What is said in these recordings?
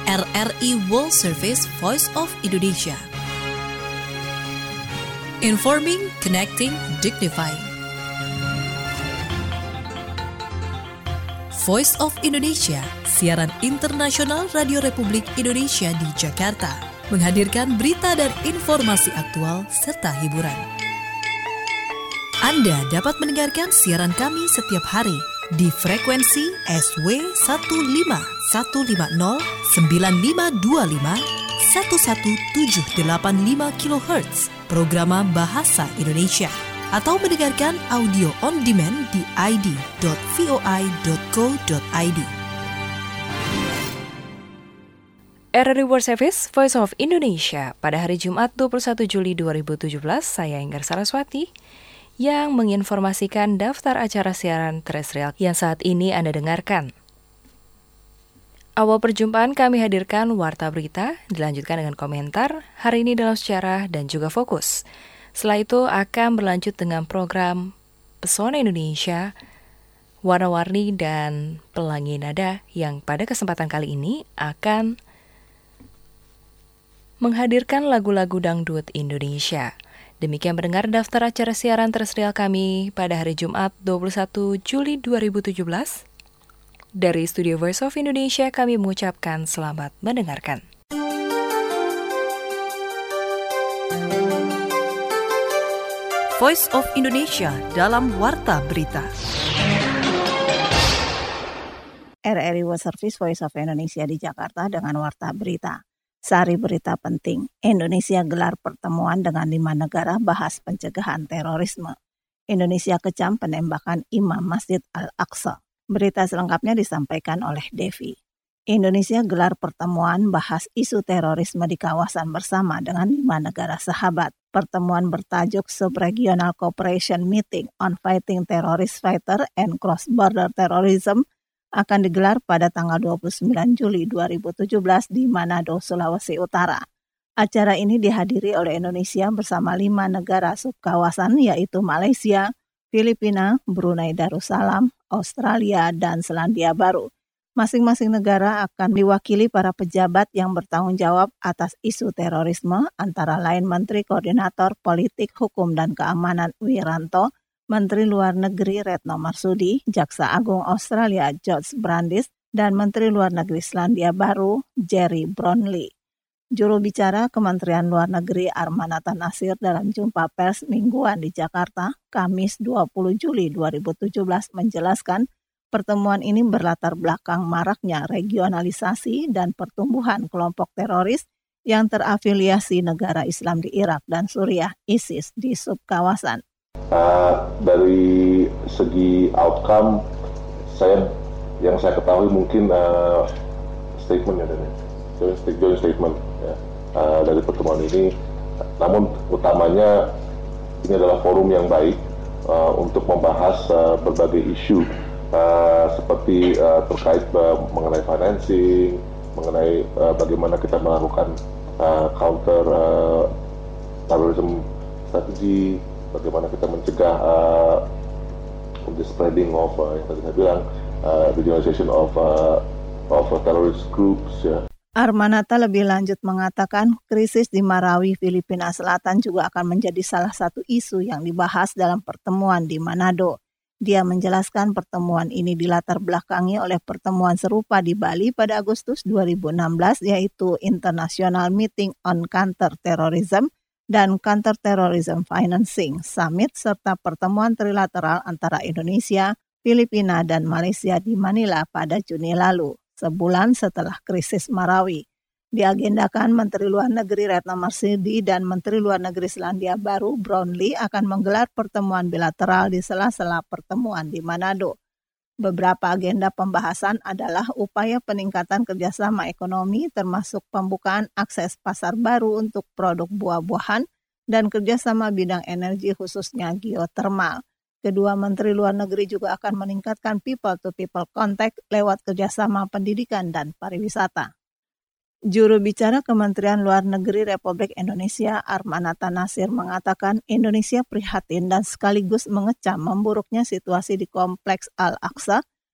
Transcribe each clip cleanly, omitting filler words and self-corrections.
RRI World Service Voice of Indonesia. Informing, connecting, dignifying. Voice of Indonesia, siaran internasional Radio Republik Indonesia di Jakarta, menghadirkan berita dan informasi aktual serta hiburan. Anda dapat mendengarkan siaran kami setiap hari di frekuensi SW 15150 9525 11785 kHz, programa Bahasa Indonesia, atau mendengarkan audio on demand di id.voi.co.id. RRI World Service Voice of Indonesia pada hari Jumat 21 Juli 2017, saya Enggar Saraswati yang menginformasikan daftar acara siaran terestrial yang saat ini Anda dengarkan. Awal perjumpaan kami hadirkan warta berita, dilanjutkan dengan komentar, hari ini dalam sejarah dan juga fokus. Setelah itu akan berlanjut dengan program Pesona Indonesia, Warna-Warni dan Pelangi Nada yang pada kesempatan kali ini akan menghadirkan lagu-lagu dangdut Indonesia. Demikian mendengar daftar acara siaran terestrial kami pada hari Jumat 21 Juli 2017. Dari Studio Voice of Indonesia kami mengucapkan selamat mendengarkan. Voice of Indonesia dalam Warta Berita. RRI World Service Voice of Indonesia di Jakarta dengan Warta Berita. Sari berita penting, Indonesia gelar pertemuan dengan 5 negara bahas pencegahan terorisme. Indonesia kecam penembakan Imam Masjid Al-Aqsa. Berita selengkapnya disampaikan oleh Devi. Indonesia gelar pertemuan bahas isu terorisme di kawasan bersama dengan 5 negara sahabat. Pertemuan bertajuk Sub-Regional Cooperation Meeting on Fighting Terrorist Fighter and Cross-Border Terrorism akan digelar pada tanggal 29 Juli 2017 di Manado, Sulawesi Utara. Acara ini dihadiri oleh Indonesia bersama 5 negara subkawasan yaitu Malaysia, Filipina, Brunei Darussalam, Australia, dan Selandia Baru. Masing-masing negara akan diwakili para pejabat yang bertanggung jawab atas isu terorisme, antara lain Menteri Koordinator Politik, Hukum, dan Keamanan Wiranto, Menteri Luar Negeri Retno Marsudi, Jaksa Agung Australia George Brandis, dan Menteri Luar Negeri Selandia Baru Jerry Brownlee. Juru bicara Kementerian Luar Negeri Armanata Nasir dalam jumpa pers mingguan di Jakarta, Kamis 20 Juli 2017 menjelaskan pertemuan ini berlatar belakang maraknya regionalisasi dan pertumbuhan kelompok teroris yang terafiliasi negara Islam di Irak dan Suriah, ISIS, di subkawasan. Dari segi outcome, yang saya ketahui mungkin statement ya, joint statement ya, dari pertemuan ini. Namun utamanya ini adalah forum yang baik untuk membahas berbagai isu seperti terkait mengenai financing, mengenai bagaimana kita melakukan counter terrorism strategi, bagaimana kita mencegah the spreading of yang tadi saya bilang regionalization of terrorist groups ya. Armanata lebih lanjut mengatakan krisis di Marawi, Filipina Selatan juga akan menjadi salah satu isu yang dibahas dalam pertemuan di Manado. Dia menjelaskan pertemuan ini dilatar belakangi oleh pertemuan serupa di Bali pada Agustus 2016 yaitu International Meeting on Counter-Terrorism dan Counter-Terrorism Financing Summit serta pertemuan trilateral antara Indonesia, Filipina, dan Malaysia di Manila pada Juni lalu, sebulan setelah krisis Marawi. Diagendakan Menteri Luar Negeri Retno Marsudi dan Menteri Luar Negeri Selandia Baru Brownlee akan menggelar pertemuan bilateral di sela-sela pertemuan di Manado. Beberapa agenda pembahasan adalah upaya peningkatan kerjasama ekonomi termasuk pembukaan akses pasar baru untuk produk buah-buahan dan kerjasama bidang energi khususnya geotermal. Kedua Menteri Luar Negeri juga akan meningkatkan people-to-people contact lewat kerjasama pendidikan dan pariwisata. Juru bicara Kementerian Luar Negeri Republik Indonesia Armanata Nasir mengatakan Indonesia prihatin dan sekaligus mengecam memburuknya situasi di Kompleks Al-Aqsa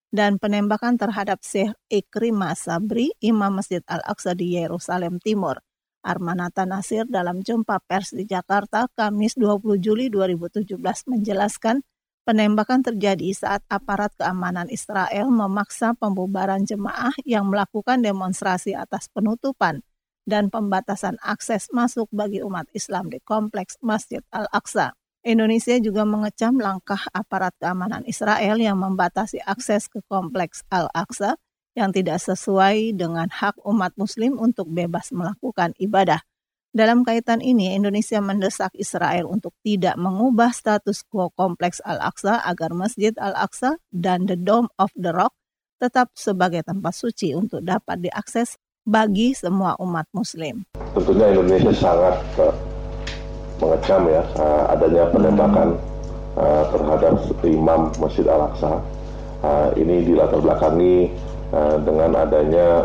dan penembakan terhadap Syekh Ikrimah Sabri, Imam Masjid Al-Aqsa di Yerusalem Timur. Armanata Nasir dalam jumpa pers di Jakarta, Kamis 20 Juli 2017 menjelaskan penembakan terjadi saat aparat keamanan Israel memaksa pembubaran jemaah yang melakukan demonstrasi atas penutupan dan pembatasan akses masuk bagi umat Islam di kompleks Masjid Al-Aqsa. Indonesia juga mengecam langkah aparat keamanan Israel yang membatasi akses ke kompleks Al-Aqsa yang tidak sesuai dengan hak umat Muslim untuk bebas melakukan ibadah. Dalam kaitan ini, Indonesia mendesak Israel untuk tidak mengubah status quo kompleks Al-Aqsa agar Masjid Al-Aqsa dan The Dome of the Rock tetap sebagai tempat suci untuk dapat diakses bagi semua umat Muslim. Tentunya Indonesia sangat mengecam ya adanya penembakan terhadap Imam Masjid Al-Aqsa. Ini dilatar belakangi dengan adanya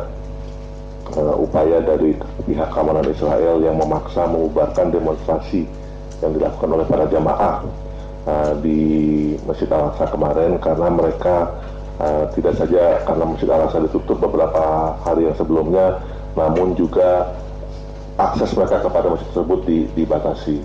upaya dari pihak keamanan Israel yang memaksa mengubarkan demonstrasi yang dilakukan oleh para jamaah di Masjid Al-Aqsa kemarin, karena mereka tidak saja karena Masjid Al-Aqsa ditutup beberapa hari yang sebelumnya, namun juga akses mereka kepada masjid tersebut dibatasi.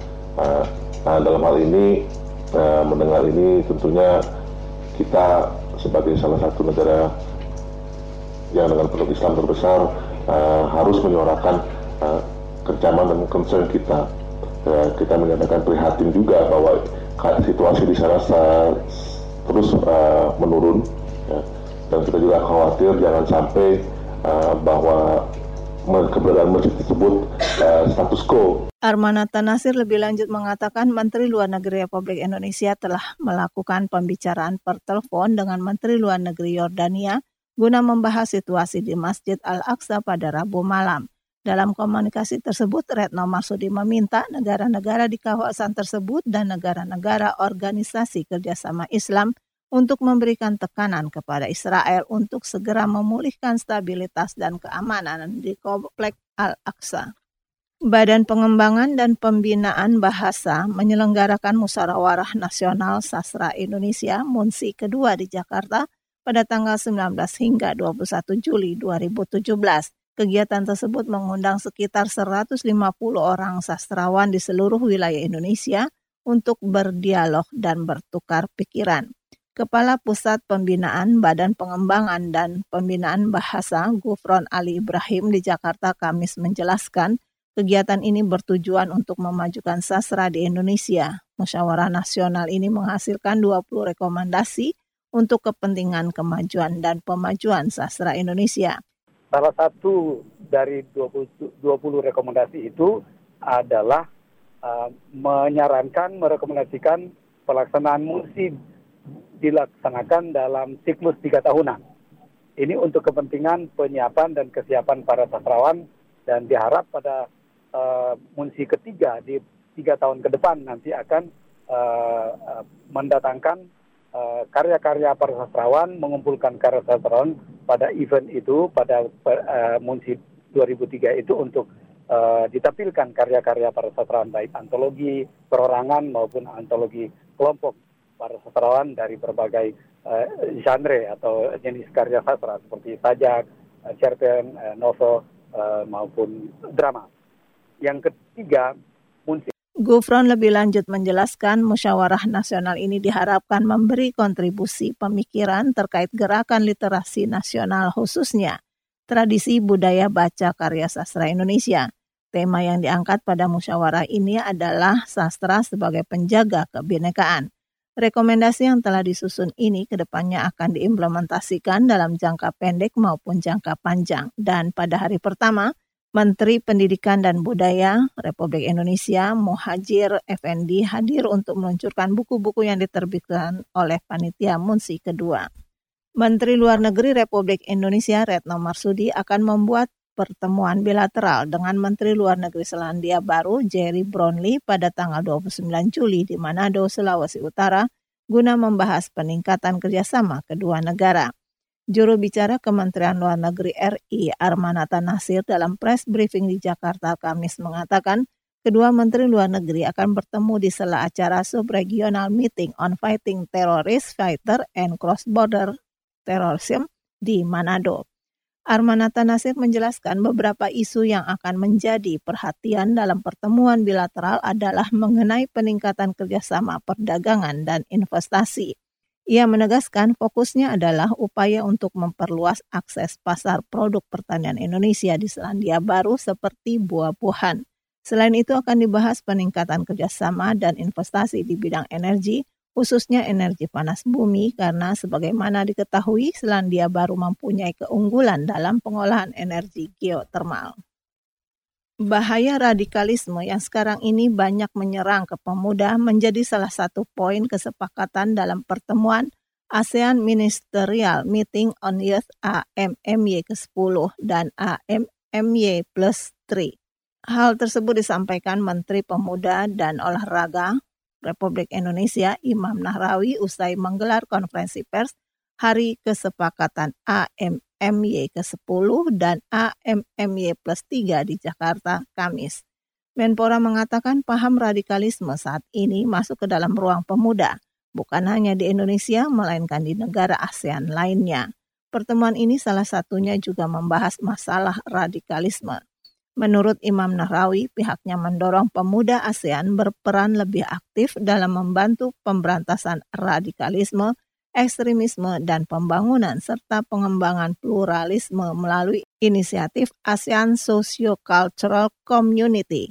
Nah, dalam hal ini, mendengar ini tentunya kita sebagai salah satu negara yang dengan penduduk Islam terbesar harus menyuarakan kecaman dan concern kita. Kita menyatakan prihatin juga bahwa situasi di sana terus menurun, ya. Dan kita juga khawatir jangan sampai bahwa keberadaan masjid tersebut status quo. Armanata Nasir lebih lanjut mengatakan Menteri Luar Negeri Republik Indonesia telah melakukan pembicaraan per telepon dengan Menteri Luar Negeri Yordania guna membahas situasi di Masjid Al-Aqsa pada Rabu malam. Dalam komunikasi tersebut, Retno Marsudi meminta negara-negara di kawasan tersebut dan negara-negara organisasi kerjasama Islam untuk memberikan tekanan kepada Israel untuk segera memulihkan stabilitas dan keamanan di kompleks Al-Aqsa. Badan Pengembangan dan Pembinaan Bahasa menyelenggarakan Musyawarah Nasional Sastra Indonesia MUNSI kedua di Jakarta pada tanggal 19 hingga 21 Juli 2017. Kegiatan tersebut mengundang sekitar 150 orang sastrawan di seluruh wilayah Indonesia untuk berdialog dan bertukar pikiran. Kepala Pusat Pembinaan Badan Pengembangan dan Pembinaan Bahasa Gufron Ali Ibrahim di Jakarta Kamis menjelaskan, kegiatan ini bertujuan untuk memajukan sastra di Indonesia. Musyawarah nasional ini menghasilkan 20 rekomendasi untuk kepentingan kemajuan dan pemajuan sastra Indonesia. Salah satu dari 20 rekomendasi itu adalah merekomendasikan pelaksanaan MUNSI dilaksanakan dalam siklus 3 tahunan. Ini untuk kepentingan penyiapan dan kesiapan para sastrawan, dan diharap pada MUNSI ketiga di 3 tahun ke depan nanti akan mendatangkan karya-karya para sastrawan, mengumpulkan karya sastrawan pada event itu, pada MUNSI 2003 itu untuk ditampilkan karya-karya para sastrawan, baik antologi perorangan maupun antologi kelompok para sastrawan dari berbagai genre atau jenis karya sastra seperti sajak, cerpen, novel maupun drama. Yang ketiga, MUNSI. Gufron lebih lanjut menjelaskan musyawarah nasional ini diharapkan memberi kontribusi pemikiran terkait gerakan literasi nasional, khususnya tradisi budaya baca karya sastra Indonesia. Tema yang diangkat pada musyawarah ini adalah sastra sebagai penjaga kebinekaan. Rekomendasi yang telah disusun ini kedepannya akan diimplementasikan dalam jangka pendek maupun jangka panjang. Dan pada hari pertama, Menteri Pendidikan dan Budaya Republik Indonesia Muhadjir Effendi hadir untuk meluncurkan buku-buku yang diterbitkan oleh Panitia MUNSI kedua. Menteri Luar Negeri Republik Indonesia Retno Marsudi akan membuat pertemuan bilateral dengan Menteri Luar Negeri Selandia Baru Jerry Brownlee pada tanggal 29 Juli di Manado, Sulawesi Utara, guna membahas peningkatan kerjasama kedua negara. Juru bicara Kementerian Luar Negeri RI Armanata Nasir dalam press briefing di Jakarta Kamis mengatakan, kedua Menteri Luar Negeri akan bertemu di sela acara Subregional Meeting on Fighting Terrorist, Fighter, and Cross-Border Terrorism di Manado. Armanata Nasir menjelaskan beberapa isu yang akan menjadi perhatian dalam pertemuan bilateral adalah mengenai peningkatan kerjasama perdagangan dan investasi. Ia menegaskan fokusnya adalah upaya untuk memperluas akses pasar produk pertanian Indonesia di Selandia Baru seperti buah-buahan. Selain itu akan dibahas peningkatan kerjasama dan investasi di bidang energi, khususnya energi panas bumi, karena sebagaimana diketahui Selandia Baru mempunyai keunggulan dalam pengolahan energi geotermal. Bahaya radikalisme yang sekarang ini banyak menyerang ke pemuda menjadi salah satu poin kesepakatan dalam pertemuan ASEAN Ministerial Meeting on Youth AMMY ke-10 dan AMMY Plus 3. Hal tersebut disampaikan Menteri Pemuda dan Olahraga Republik Indonesia Imam Nahrawi usai menggelar konferensi pers Hari Kesepakatan AMMY ke-10 dan AMMY Plus 3 di Jakarta, Kamis. Menpora mengatakan paham radikalisme saat ini masuk ke dalam ruang pemuda, bukan hanya di Indonesia, melainkan di negara ASEAN lainnya. Pertemuan ini salah satunya juga membahas masalah radikalisme. Menurut Imam Nahrawi, pihaknya mendorong pemuda ASEAN berperan lebih aktif dalam membantu pemberantasan radikalisme, ekstremisme, dan pembangunan serta pengembangan pluralisme melalui inisiatif ASEAN Socio-Cultural Community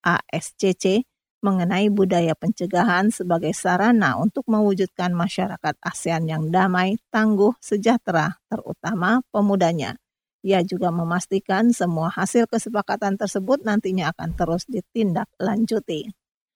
(ASCC) mengenai budaya pencegahan sebagai sarana untuk mewujudkan masyarakat ASEAN yang damai, tangguh, sejahtera, terutama pemudanya. Ia juga memastikan semua hasil kesepakatan tersebut nantinya akan terus ditindaklanjuti.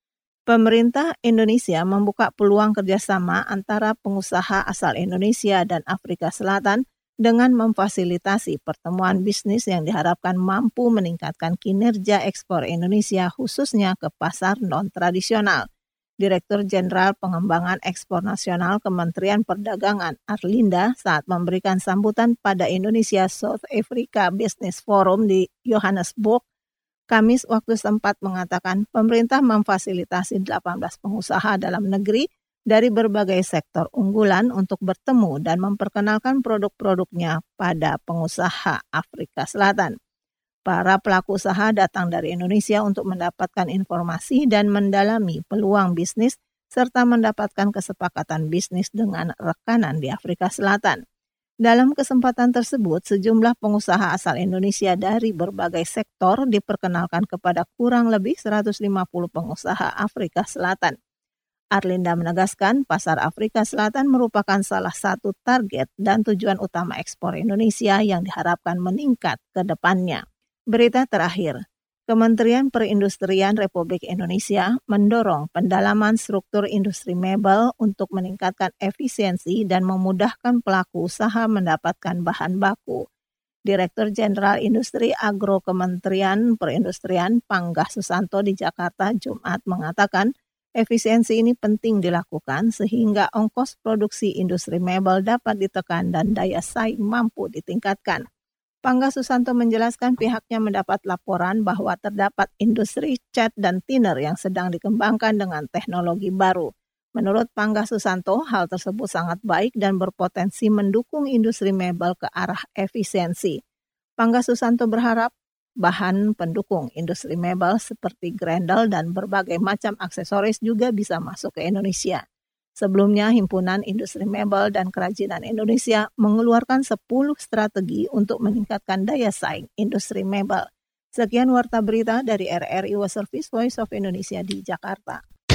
Pemerintah Indonesia membuka peluang kerjasama antara pengusaha asal Indonesia dan Afrika Selatan dengan memfasilitasi pertemuan bisnis yang diharapkan mampu meningkatkan kinerja ekspor Indonesia khususnya ke pasar non-tradisional. Direktur Jenderal Pengembangan Ekspor Nasional Kementerian Perdagangan Arlinda saat memberikan sambutan pada Indonesia South Africa Business Forum di Johannesburg, Kamis waktu setempat mengatakan pemerintah memfasilitasi 18 pengusaha dalam negeri dari berbagai sektor unggulan untuk bertemu dan memperkenalkan produk-produknya pada pengusaha Afrika Selatan. Para pelaku usaha datang dari Indonesia untuk mendapatkan informasi dan mendalami peluang bisnis serta mendapatkan kesepakatan bisnis dengan rekanan di Afrika Selatan. Dalam kesempatan tersebut, sejumlah pengusaha asal Indonesia dari berbagai sektor diperkenalkan kepada kurang lebih 150 pengusaha Afrika Selatan. Arlinda menegaskan pasar Afrika Selatan merupakan salah satu target dan tujuan utama ekspor Indonesia yang diharapkan meningkat ke depannya. Berita terakhir, Kementerian Perindustrian Republik Indonesia mendorong pendalaman struktur industri mebel untuk meningkatkan efisiensi dan memudahkan pelaku usaha mendapatkan bahan baku. Direktur Jenderal Industri Agro Kementerian Perindustrian Panggah Susanto di Jakarta Jumat mengatakan efisiensi ini penting dilakukan sehingga ongkos produksi industri mebel dapat ditekan dan daya saing mampu ditingkatkan. Panggah Susanto menjelaskan pihaknya mendapat laporan bahwa terdapat industri cat dan thinner yang sedang dikembangkan dengan teknologi baru. Menurut Panggah Susanto, hal tersebut sangat baik dan berpotensi mendukung industri mebel ke arah efisiensi. Panggah Susanto berharap bahan pendukung industri mebel seperti grendel dan berbagai macam aksesoris juga bisa masuk ke Indonesia. Sebelumnya, Himpunan Industri Mebel dan Kerajinan Indonesia mengeluarkan 10 strategi untuk meningkatkan daya saing industri mebel. Sekian warta berita dari RRI World Service Voice of Indonesia di Jakarta.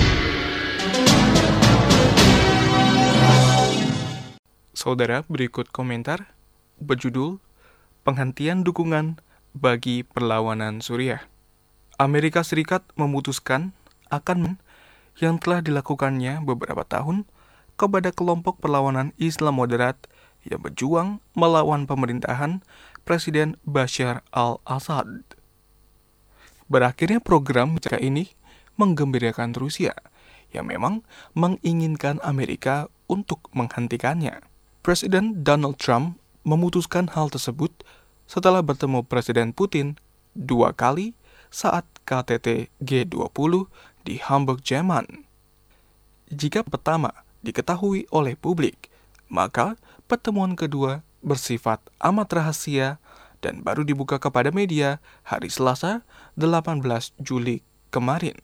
Saudara, berikut komentar berjudul Penghentian Dukungan bagi Perlawanan Suriah. Amerika Serikat memutuskan akan yang telah dilakukannya beberapa tahun kepada kelompok perlawanan Islam moderat yang berjuang melawan pemerintahan Presiden Bashar al-Assad. Berakhirnya program jika ini menggembirakan Rusia yang memang menginginkan Amerika untuk menghentikannya. Presiden Donald Trump memutuskan hal tersebut setelah bertemu Presiden Putin 2 kali saat KTT G20 di Hamburg, Jerman. Jika pertama diketahui oleh publik, maka pertemuan kedua bersifat amat rahasia dan baru dibuka kepada media hari Selasa, 18 Juli kemarin.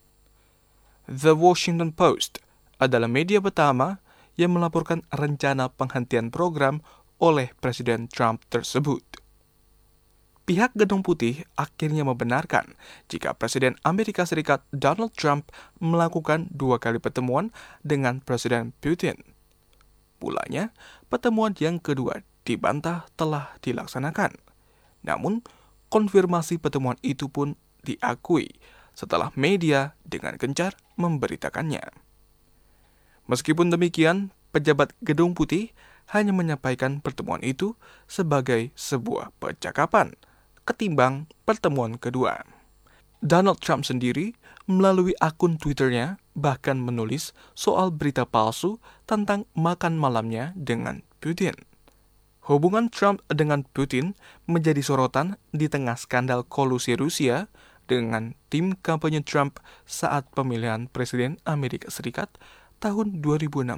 The Washington Post adalah media pertama yang melaporkan rencana penghentian program oleh Presiden Trump tersebut. Pihak Gedung Putih akhirnya membenarkan jika Presiden Amerika Serikat Donald Trump melakukan 2 kali pertemuan dengan Presiden Putin. Mulanya, pertemuan yang kedua dibantah telah dilaksanakan. Namun, konfirmasi pertemuan itu pun diakui setelah media dengan gencar memberitakannya. Meskipun demikian, pejabat Gedung Putih hanya menyampaikan pertemuan itu sebagai sebuah percakapan ketimbang pertemuan kedua. Donald Trump sendiri melalui akun Twitternya bahkan menulis soal berita palsu tentang makan malamnya dengan Putin. Hubungan Trump dengan Putin menjadi sorotan di tengah skandal kolusi Rusia dengan tim kampanye Trump saat pemilihan Presiden Amerika Serikat tahun 2016.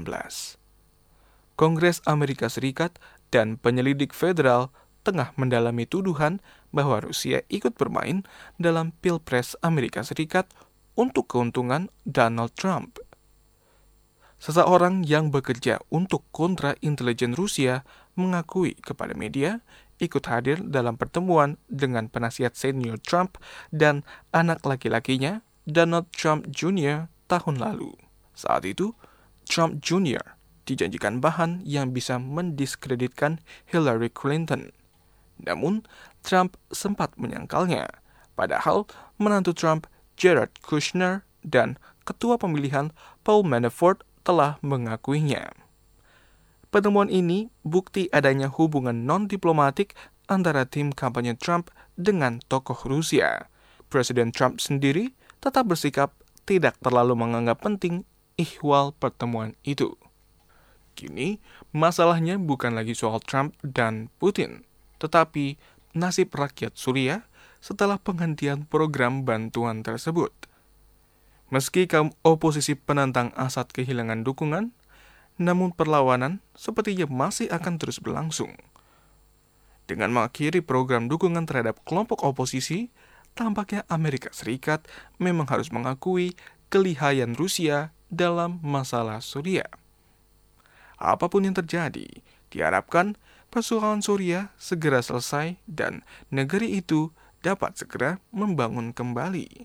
Kongres Amerika Serikat dan penyelidik federal tengah mendalami tuduhan bahwa Rusia ikut bermain dalam Pilpres Amerika Serikat untuk keuntungan Donald Trump. Seseorang yang bekerja untuk kontra-intelijen Rusia mengakui kepada media ikut hadir dalam pertemuan dengan penasihat senior Trump dan anak laki-lakinya, Donald Trump Jr. tahun lalu. Saat itu, Trump Jr. dijanjikan bahan yang bisa mendiskreditkan Hillary Clinton. Namun, Trump sempat menyangkalnya, padahal menantu Trump, Jared Kushner, dan ketua pemilihan Paul Manafort telah mengakuinya. Pertemuan ini bukti adanya hubungan non-diplomatik antara tim kampanye Trump dengan tokoh Rusia. Presiden Trump sendiri tetap bersikap tidak terlalu menganggap penting ihwal pertemuan itu. Kini, masalahnya bukan lagi soal Trump dan Putin, tetapi nasib rakyat Suriah setelah penghentian program bantuan tersebut. Meski kaum oposisi penantang Assad kehilangan dukungan, namun perlawanan sepertinya masih akan terus berlangsung. Dengan mengakhiri program dukungan terhadap kelompok oposisi, tampaknya Amerika Serikat memang harus mengakui kelihayan Rusia dalam masalah Suriah. Apapun yang terjadi, diharapkan persoalan Suriah segera selesai dan negeri itu dapat segera membangun kembali.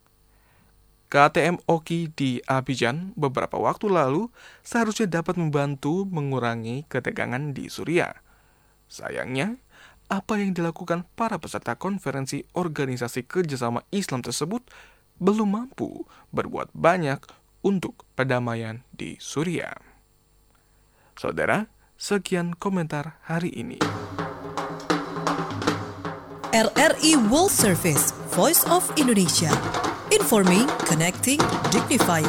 KTM Oki di Abidjan beberapa waktu lalu seharusnya dapat membantu mengurangi ketegangan di Suriah. Sayangnya, apa yang dilakukan para peserta konferensi Organisasi Kerjasama Islam tersebut belum mampu berbuat banyak untuk perdamaian di Suriah. Saudara, sekian komentar hari ini. RRI World Service, Voice of Indonesia. Informing, connecting, dignifying.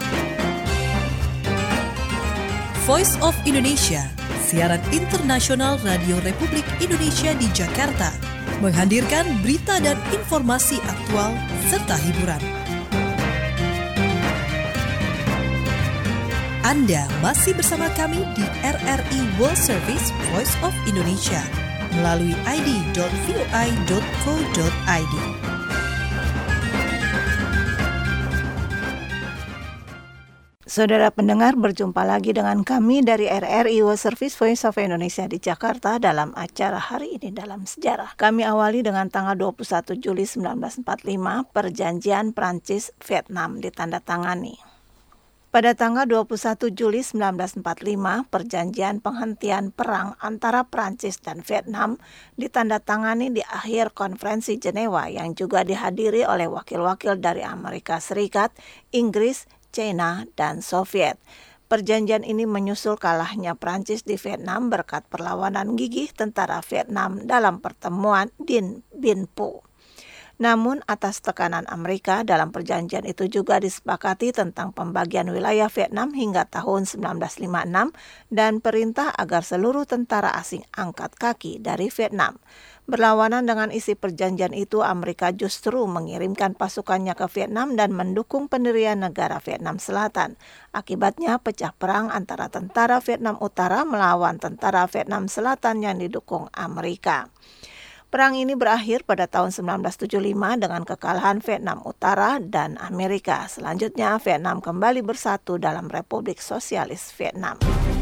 Voice of Indonesia, siaran internasional Radio Republik Indonesia di Jakarta, menghadirkan berita dan informasi aktual serta hiburan. Anda masih bersama kami di RRI World Service Voice of Indonesia melalui id.voi.co.id. Saudara pendengar, berjumpa lagi dengan kami dari RRI World Service Voice of Indonesia di Jakarta dalam acara Hari Ini Dalam Sejarah. Kami awali dengan tanggal 21 Juli 1945, Perjanjian Prancis-Vietnam ditandatangani. Pada tanggal 21 Juli 1945, perjanjian penghentian perang antara Prancis dan Vietnam ditandatangani di akhir konferensi Jenewa yang juga dihadiri oleh wakil-wakil dari Amerika Serikat, Inggris, China, dan Soviet. Perjanjian ini menyusul kalahnya Prancis di Vietnam berkat perlawanan gigih tentara Vietnam dalam pertemuan Dien Bien Phu. Namun atas tekanan Amerika, dalam perjanjian itu juga disepakati tentang pembagian wilayah Vietnam hingga tahun 1956 dan perintah agar seluruh tentara asing angkat kaki dari Vietnam. Berlawanan dengan isi perjanjian itu, Amerika justru mengirimkan pasukannya ke Vietnam dan mendukung pendirian negara Vietnam Selatan. Akibatnya pecah perang antara tentara Vietnam Utara melawan tentara Vietnam Selatan yang didukung Amerika. Perang ini berakhir pada tahun 1975 dengan kekalahan Vietnam Utara dan Amerika. Selanjutnya, Vietnam kembali bersatu dalam Republik Sosialis Vietnam.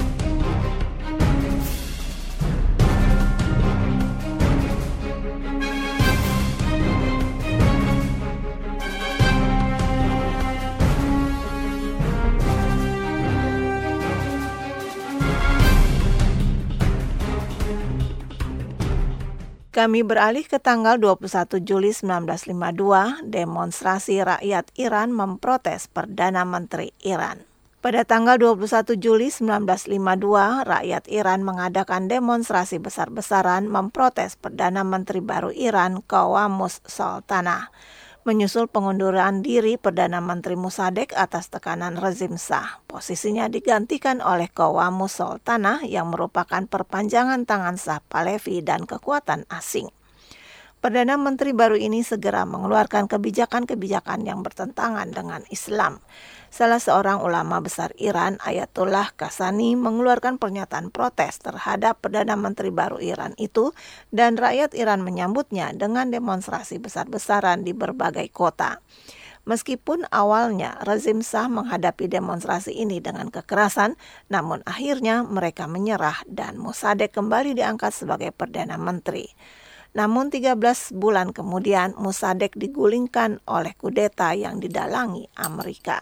Kami beralih ke tanggal 21 Juli 1952, demonstrasi rakyat Iran memprotes Perdana Menteri Iran. Pada tanggal 21 Juli 1952, rakyat Iran mengadakan demonstrasi besar-besaran memprotes Perdana Menteri baru Iran, Qawamus Sultanah, menyusul pengunduran diri Perdana Menteri Mossadegh atas tekanan rezim Shah. Posisinya digantikan oleh Qawamus Sultanah yang merupakan perpanjangan tangan Shah Pahlavi dan kekuatan asing. Perdana Menteri baru ini segera mengeluarkan kebijakan-kebijakan yang bertentangan dengan Islam. Salah seorang ulama besar Iran, Ayatollah Kashani, mengeluarkan pernyataan protes terhadap Perdana Menteri baru Iran itu dan rakyat Iran menyambutnya dengan demonstrasi besar-besaran di berbagai kota. Meskipun awalnya rezim Shah menghadapi demonstrasi ini dengan kekerasan, namun akhirnya mereka menyerah dan Mossadegh kembali diangkat sebagai Perdana Menteri. Namun 13 bulan kemudian Mossadegh digulingkan oleh kudeta yang didalangi Amerika.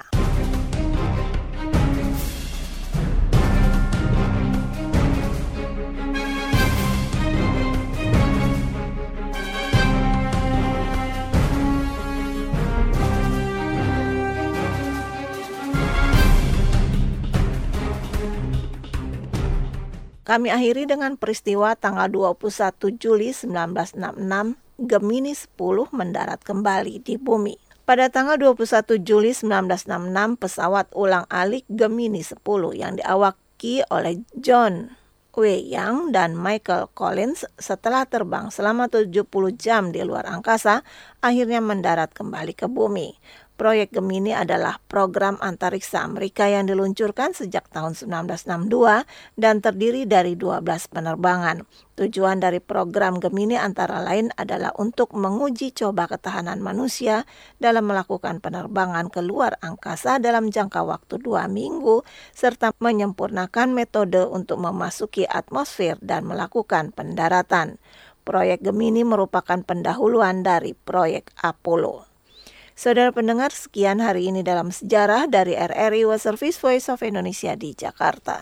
Kami akhiri dengan peristiwa tanggal 21 Juli 1966, Gemini 10 mendarat kembali di bumi. Pada tanggal 21 Juli 1966, pesawat ulang-alik Gemini 10 yang diawaki oleh John Wei Yang dan Michael Collins setelah terbang selama 70 jam di luar angkasa, akhirnya mendarat kembali ke bumi. Proyek Gemini adalah program antariksa Amerika yang diluncurkan sejak tahun 1962 dan terdiri dari 12 penerbangan. Tujuan dari program Gemini antara lain adalah untuk menguji coba ketahanan manusia dalam melakukan penerbangan ke luar angkasa dalam jangka waktu 2 minggu, serta menyempurnakan metode untuk memasuki atmosfer dan melakukan pendaratan. Proyek Gemini merupakan pendahuluan dari proyek Apollo. Saudara pendengar, sekian hari ini dalam sejarah dari RRI World Service Voice of Indonesia di Jakarta.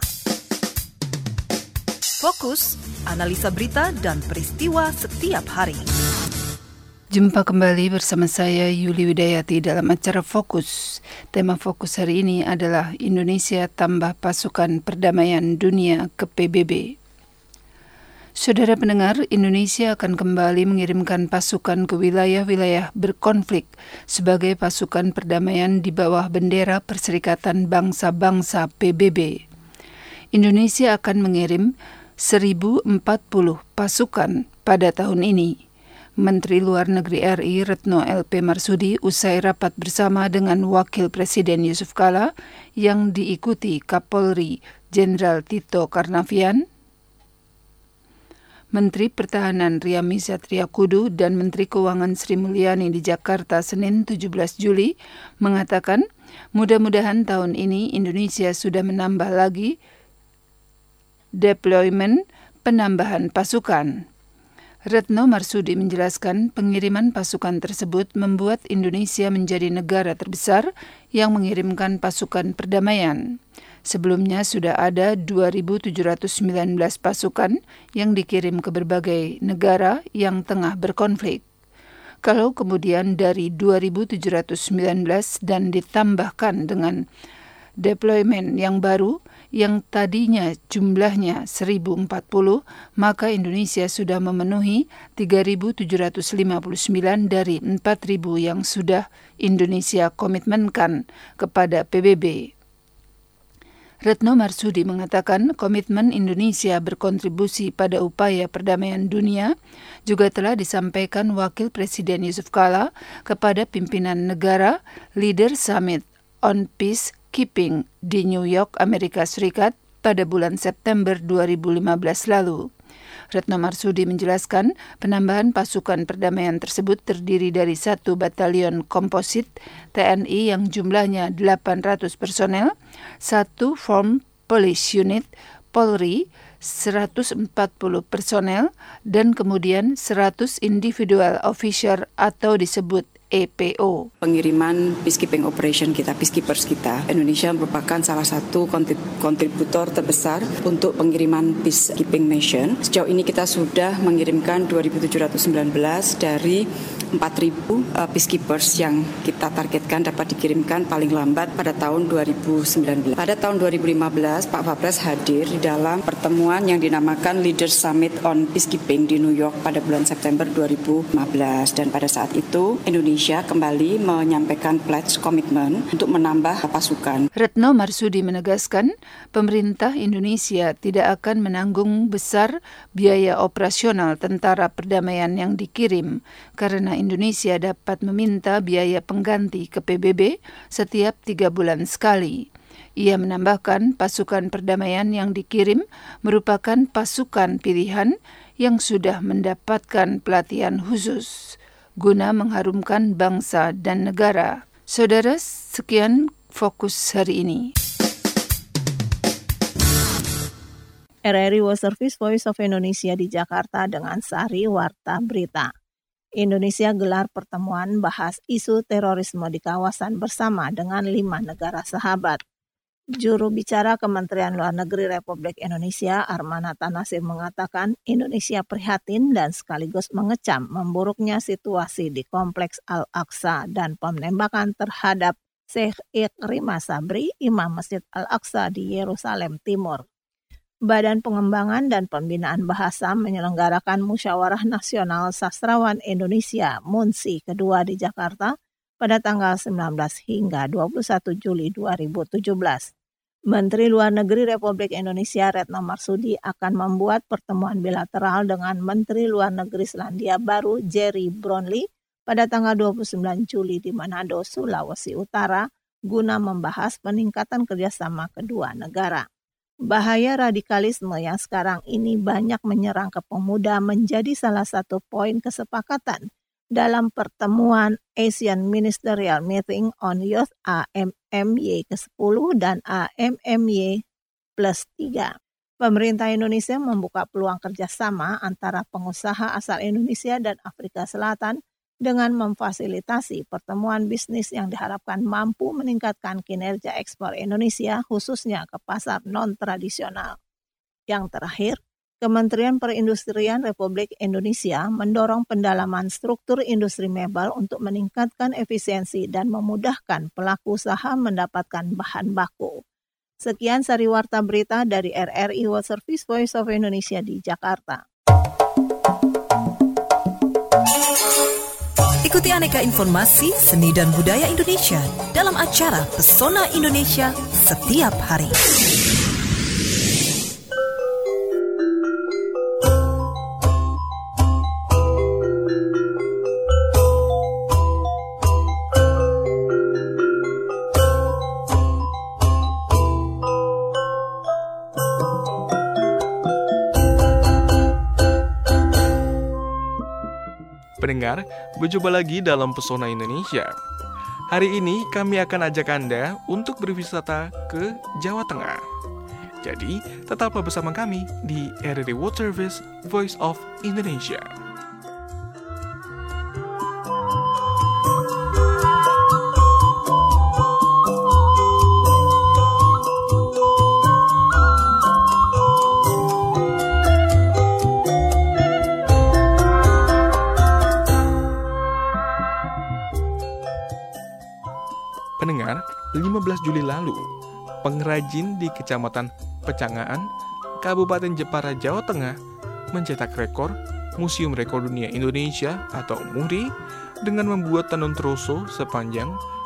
Fokus, analisa berita dan peristiwa setiap hari. Jumpa kembali bersama saya Yuli Widayati dalam acara Fokus. Tema Fokus hari ini adalah Indonesia tambah pasukan perdamaian dunia ke PBB. Saudara pendengar, Indonesia akan kembali mengirimkan pasukan ke wilayah-wilayah berkonflik sebagai pasukan perdamaian di bawah bendera Perserikatan Bangsa-Bangsa PBB. Indonesia akan mengirim 1.040 pasukan pada tahun ini. Menteri Luar Negeri RI Retno LP Marsudi usai rapat bersama dengan Wakil Presiden Yusuf Kala yang diikuti Kapolri Jenderal Tito Karnavian, Menteri Pertahanan Riamizat Triakudu dan Menteri Keuangan Sri Mulyani di Jakarta Senin 17 Juli mengatakan mudah-mudahan tahun ini Indonesia sudah menambah lagi deployment penambahan pasukan. Retno Marsudi menjelaskan pengiriman pasukan tersebut membuat Indonesia menjadi negara terbesar yang mengirimkan pasukan perdamaian. Sebelumnya sudah ada 2.719 pasukan yang dikirim ke berbagai negara yang tengah berkonflik. Kalau kemudian dari 2.719 dan ditambahkan dengan deployment yang baru yang tadinya jumlahnya 1.040, maka Indonesia sudah memenuhi 3.759 dari 4.000 yang sudah Indonesia komitmenkan kepada PBB. Retno Marsudi mengatakan komitmen Indonesia berkontribusi pada upaya perdamaian dunia juga telah disampaikan Wakil Presiden Yusuf Kala kepada pimpinan negara Leader Summit on Peacekeeping di New York, Amerika Serikat pada bulan September 2015 lalu. Retno Marsudi menjelaskan penambahan pasukan perdamaian tersebut terdiri dari 1 batalion komposit TNI yang jumlahnya 800 personel, 1 Form Police Unit Polri 140 personel, dan kemudian 100 individual officer atau disebut EPO. Pengiriman peacekeeping operation kita, peacekeepers kita, Indonesia merupakan salah satu kontributor terbesar untuk pengiriman peacekeeping mission. Sejauh ini kita sudah mengirimkan 2.719 dari 4.000 peacekeepers yang kita targetkan dapat dikirimkan paling lambat pada tahun 2019. Pada tahun 2015, Pak Wapres hadir di dalam pertemuan yang dinamakan Leaders Summit on Peacekeeping di New York pada bulan September 2015. Dan pada saat itu, Indonesia kembali menyampaikan pledge komitmen untuk menambah pasukan. Retno Marsudi menegaskan, pemerintah Indonesia tidak akan menanggung besar biaya operasional tentara perdamaian yang dikirim, karena Indonesia dapat meminta biaya pengganti ke PBB setiap 3 bulan sekali. Ia menambahkan pasukan perdamaian yang dikirim merupakan pasukan pilihan yang sudah mendapatkan pelatihan khusus guna mengharumkan bangsa dan negara. Saudara, sekian fokus hari ini. RRI World Service Voice of Indonesia di Jakarta dengan Sari Warta Berita. Indonesia gelar pertemuan bahas isu terorisme di kawasan bersama dengan 5 negara sahabat. Juru bicara Kementerian Luar Negeri Republik Indonesia, Arman Hatta-Nasir, mengatakan Indonesia prihatin dan sekaligus mengecam memburuknya situasi di Kompleks Al-Aqsa dan penembakan terhadap Syekh Ikrimah Sabri, Imam Masjid Al-Aqsa di Yerusalem Timur. Badan Pengembangan dan Pembinaan Bahasa menyelenggarakan Musyawarah Nasional Sastrawan Indonesia (MUNSI) kedua di Jakarta pada tanggal 19 hingga 21 Juli 2017. Menteri Luar Negeri Republik Indonesia Retno Marsudi akan membuat pertemuan bilateral dengan Menteri Luar Negeri Selandia Baru Jerry Brownlee pada tanggal 29 Juli di Manado, Sulawesi Utara, guna membahas peningkatan kerjasama kedua negara. Bahaya radikalisme yang sekarang ini banyak menyerang ke pemuda menjadi salah satu poin kesepakatan dalam pertemuan Asian Ministerial Meeting on Youth AMMY ke-10 dan AMMY plus 3. Pemerintah Indonesia membuka peluang kerjasama antara pengusaha asal Indonesia dan Afrika Selatan dengan memfasilitasi pertemuan bisnis yang diharapkan mampu meningkatkan kinerja ekspor Indonesia khususnya ke pasar non-tradisional. Yang terakhir, Kementerian Perindustrian Republik Indonesia mendorong pendalaman struktur industri mebel untuk meningkatkan efisiensi dan memudahkan pelaku usaha mendapatkan bahan baku. Sekian Sari Warta Berita dari RRI World Service Voice of Indonesia di Jakarta. Ikuti aneka informasi seni dan budaya Indonesia dalam acara Pesona Indonesia setiap hari. Pendengar, berjumpa lagi dalam Pesona Indonesia. Hari ini kami akan ajak Anda untuk berwisata ke Jawa Tengah. Jadi, tetaplah bersama kami di RRI World Service Voice of Indonesia. Pendengar, 15 Juli lalu, pengrajin di Kecamatan Pecangaan, Kabupaten Jepara, Jawa Tengah, mencetak rekor Museum Rekor Dunia Indonesia atau MURI dengan membuat tenun troso sepanjang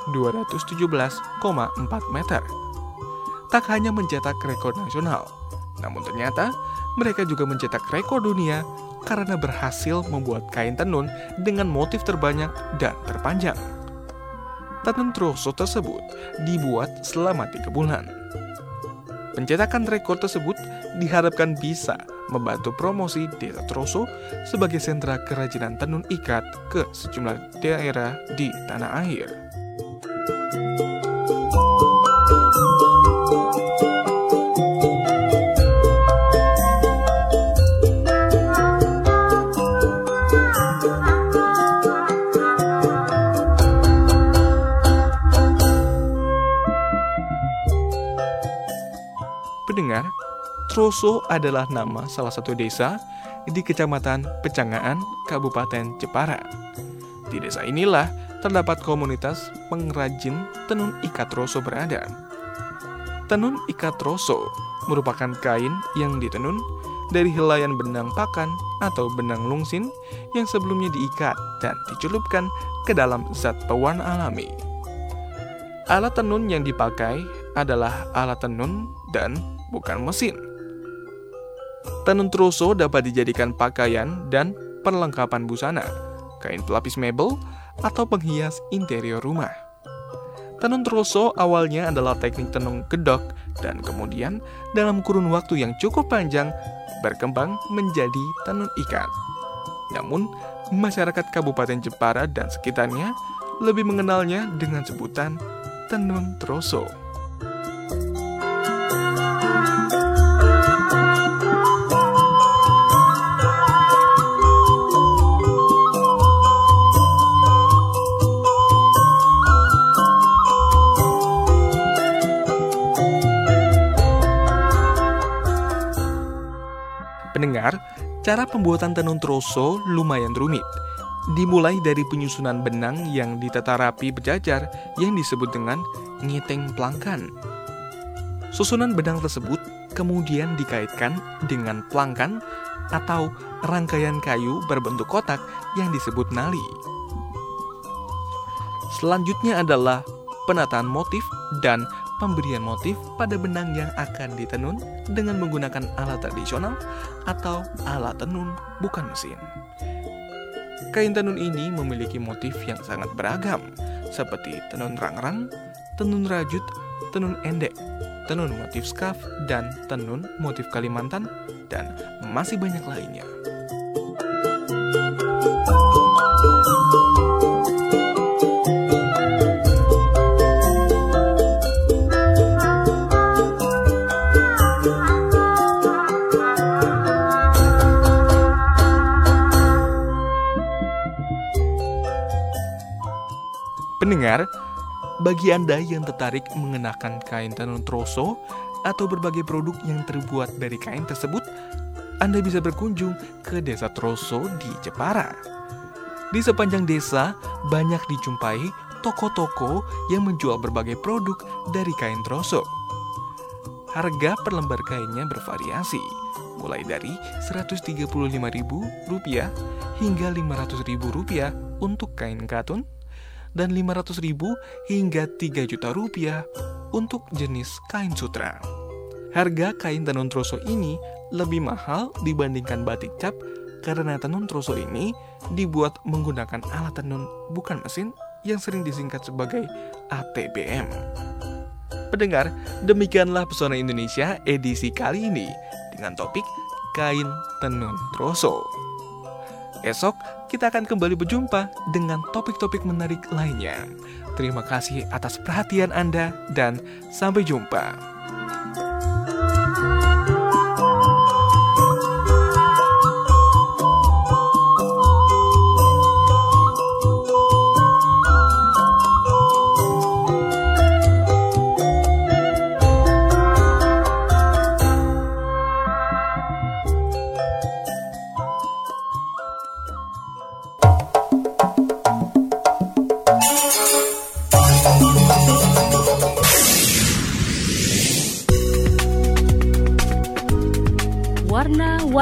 217,4 meter. Tak hanya mencetak rekor nasional, namun ternyata mereka juga mencetak rekor dunia karena berhasil membuat kain tenun dengan motif terbanyak dan terpanjang. Tenun troso tersebut dibuat selama 3 bulan. Pencetakan rekor tersebut diharapkan bisa membantu promosi Desa Troso sebagai sentra kerajinan tenun ikat ke sejumlah daerah di tanah air. Pendengar, Troso adalah nama salah satu desa di Kecamatan Pecangaan, Kabupaten Jepara. Di desa inilah terdapat komunitas pengrajin tenun ikat troso berada. Tenun ikat troso merupakan kain yang ditenun dari helaian benang pakan atau benang lungsin yang sebelumnya diikat dan dicelupkan ke dalam zat pewarna alami. Alat tenun yang dipakai adalah alat tenun dan bukan mesin. Tenun troso dapat dijadikan pakaian dan perlengkapan busana, kain pelapis mebel, atau penghias interior rumah. Tenun troso awalnya adalah teknik tenun gedok dan kemudian dalam kurun waktu yang cukup panjang berkembang menjadi tenun ikat. Namun, masyarakat Kabupaten Jepara dan sekitarnya lebih mengenalnya dengan sebutan tenun troso. Pendengar, cara pembuatan tenun troso lumayan rumit. Dimulai dari penyusunan benang yang ditata rapi berjajar yang disebut dengan ngiteng plangkan. Susunan benang tersebut kemudian dikaitkan dengan plangkan atau rangkaian kayu berbentuk kotak yang disebut nali. Selanjutnya adalah penataan motif dan pemberian motif pada benang yang akan ditenun dengan menggunakan alat tradisional atau alat tenun bukan mesin. Kain tenun ini memiliki motif yang sangat beragam, seperti tenun rangrang, tenun rajut, tenun endek, tenun motif skaf, dan tenun motif Kalimantan, dan masih banyak lainnya. Pendengar, bagi Anda yang tertarik mengenakan kain tenun troso atau berbagai produk yang terbuat dari kain tersebut, Anda bisa berkunjung ke Desa Troso di Jepara. Di sepanjang desa, banyak dijumpai toko-toko yang menjual berbagai produk dari kain troso. Harga per lembar kainnya bervariasi, mulai dari Rp135.000 hingga Rp500.000 untuk kain katun, dan Rp500.000 hingga Rp3.000.000 untuk jenis kain sutra. Harga kain tenun troso ini lebih mahal dibandingkan batik cap karena tenun troso ini dibuat menggunakan alat tenun bukan mesin yang sering disingkat sebagai ATBM. Pendengar, demikianlah Pesona Indonesia edisi kali ini dengan topik kain tenun troso. Esok kita akan kembali berjumpa dengan topik-topik menarik lainnya. Terima kasih atas perhatian Anda dan sampai jumpa.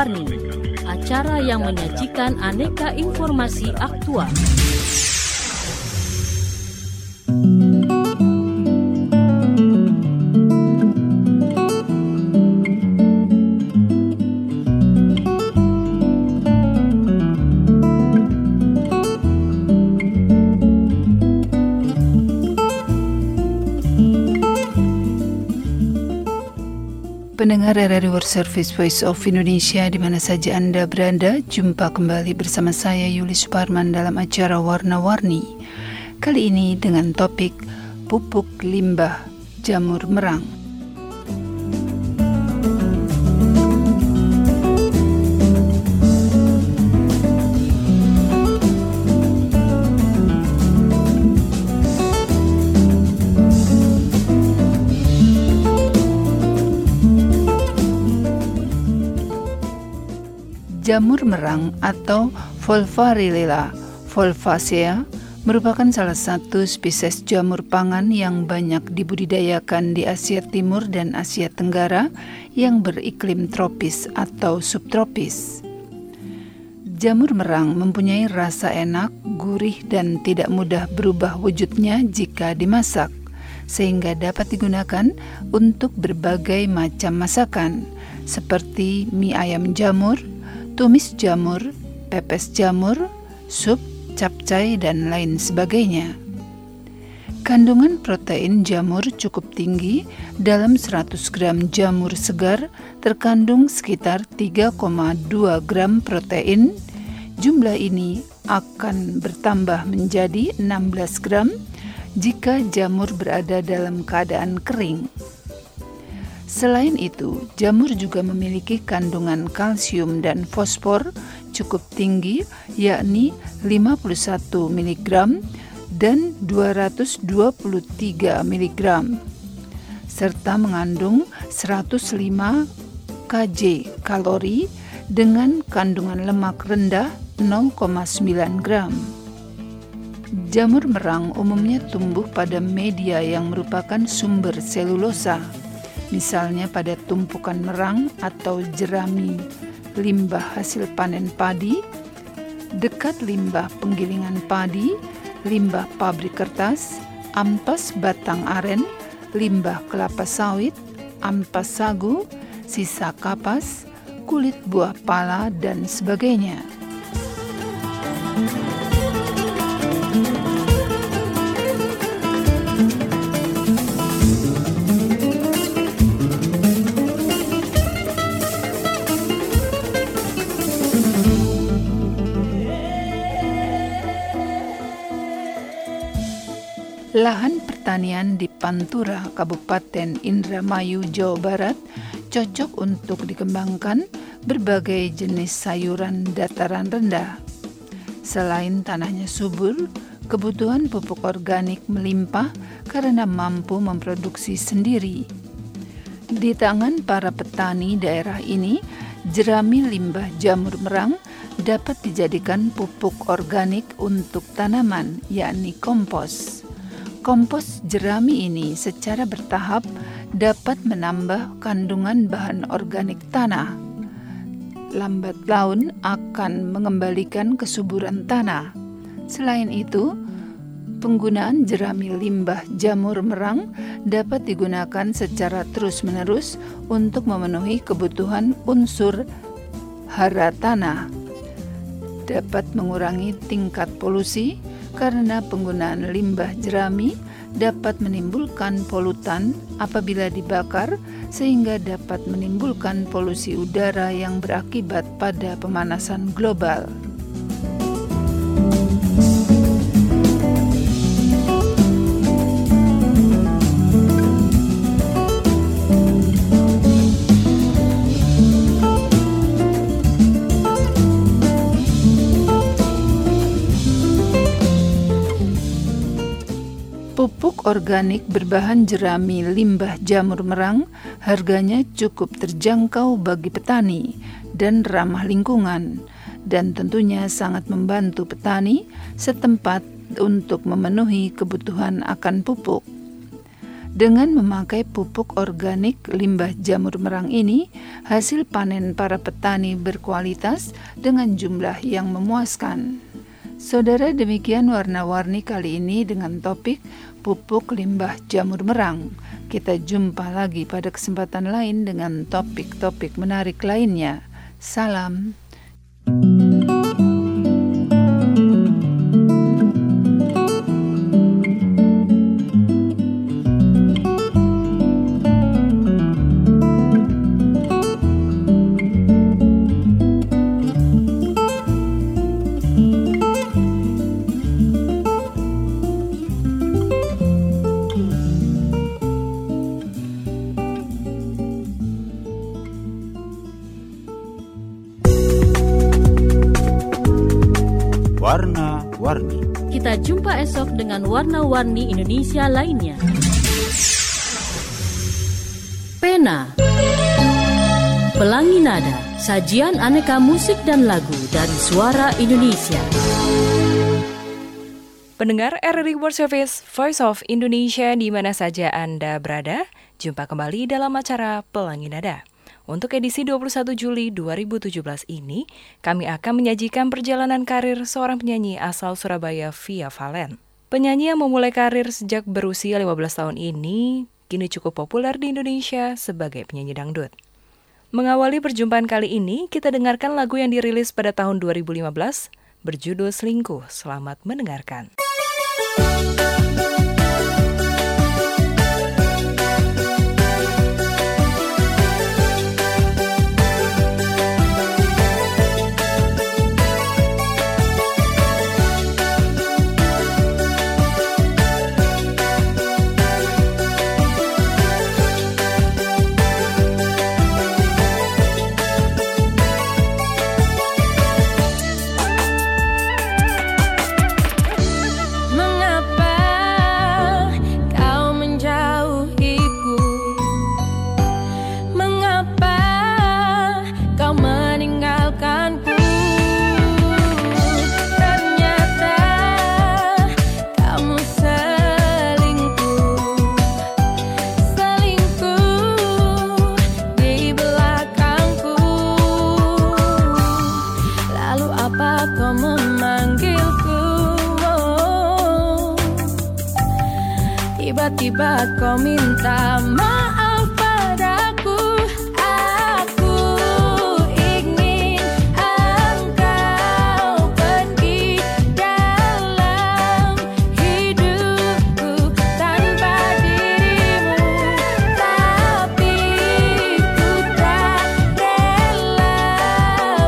Warna-Warni, acara yang menyajikan aneka informasi aktual. Pendengar RRI World Service Voice of Indonesia di mana saja Anda berada, jumpa kembali bersama saya Yuli Suparman dalam acara Warna-Warni. Kali ini dengan topik pupuk limbah jamur merang. Jamur merang atau Volvarilla volvacea merupakan salah satu spesies jamur pangan yang banyak dibudidayakan di Asia Timur dan Asia Tenggara yang beriklim tropis atau subtropis. Jamur merang mempunyai rasa enak, gurih, dan tidak mudah berubah wujudnya jika dimasak, sehingga dapat digunakan untuk berbagai macam masakan, seperti mie ayam jamur, tumis jamur, pepes jamur, sup, capcay, dan lain sebagainya. Kandungan protein jamur cukup tinggi. Dalam 100 gram jamur segar terkandung sekitar 3,2 gram protein. Jumlah ini akan bertambah menjadi 16 gram jika jamur berada dalam keadaan kering. Selain itu, jamur juga memiliki kandungan kalsium dan fosfor cukup tinggi, yakni 51 mg dan 223 mg, serta mengandung 105 kJ kalori dengan kandungan lemak rendah 0,9 gram. Jamur merang umumnya tumbuh pada media yang merupakan sumber selulosa, misalnya pada tumpukan merang atau jerami limbah hasil panen padi, dekat limbah penggilingan padi, limbah pabrik kertas, ampas batang aren, limbah kelapa sawit, ampas sagu, sisa kapas, kulit buah pala, dan sebagainya. Lahan pertanian di Pantura, Kabupaten Indramayu, Jawa Barat, cocok untuk dikembangkan berbagai jenis sayuran dataran rendah. Selain tanahnya subur, kebutuhan pupuk organik melimpah karena mampu memproduksi sendiri. Di tangan para petani daerah ini, jerami limbah jamur merang dapat dijadikan pupuk organik untuk tanaman, yakni kompos. Kompos jerami ini secara bertahap dapat menambah kandungan bahan organik tanah. Lambat laun akan mengembalikan kesuburan tanah. Selain itu, penggunaan jerami limbah jamur merang dapat digunakan secara terus-menerus untuk memenuhi kebutuhan unsur hara tanah. Dapat mengurangi tingkat polusi, karena penggunaan limbah jerami dapat menimbulkan polutan apabila dibakar, sehingga dapat menimbulkan polusi udara yang berakibat pada pemanasan global. Pupuk organik berbahan jerami limbah jamur merang harganya cukup terjangkau bagi petani dan ramah lingkungan, dan tentunya sangat membantu petani setempat untuk memenuhi kebutuhan akan pupuk. Dengan memakai pupuk organik limbah jamur merang ini, hasil panen para petani berkualitas dengan jumlah yang memuaskan. Saudara, demikian warna-warni kali ini dengan topik pupuk limbah jamur merang. Kita jumpa lagi pada kesempatan lain dengan topik-topik menarik lainnya. Salam. Warna-warni. Kita jumpa esok dengan warna-warni Indonesia lainnya. Pena, Pelangi Nada, sajian aneka musik dan lagu dari suara Indonesia. Pendengar RRI World Service, Voice of Indonesia di mana saja Anda berada, jumpa kembali dalam acara Pelangi Nada. Untuk edisi 21 Juli 2017 ini, kami akan menyajikan perjalanan karir seorang penyanyi asal Surabaya, Via Valen. Penyanyi yang memulai karir sejak berusia 15 tahun ini, kini cukup populer di Indonesia sebagai penyanyi dangdut. Mengawali perjumpaan kali ini, kita dengarkan lagu yang dirilis pada tahun 2015, berjudul Selingkuh. Selamat mendengarkan. Tiba-tiba kau minta maaf padaku. Aku ingin engkau pergi dalam hidupku tanpa dirimu, tapi ku tak rela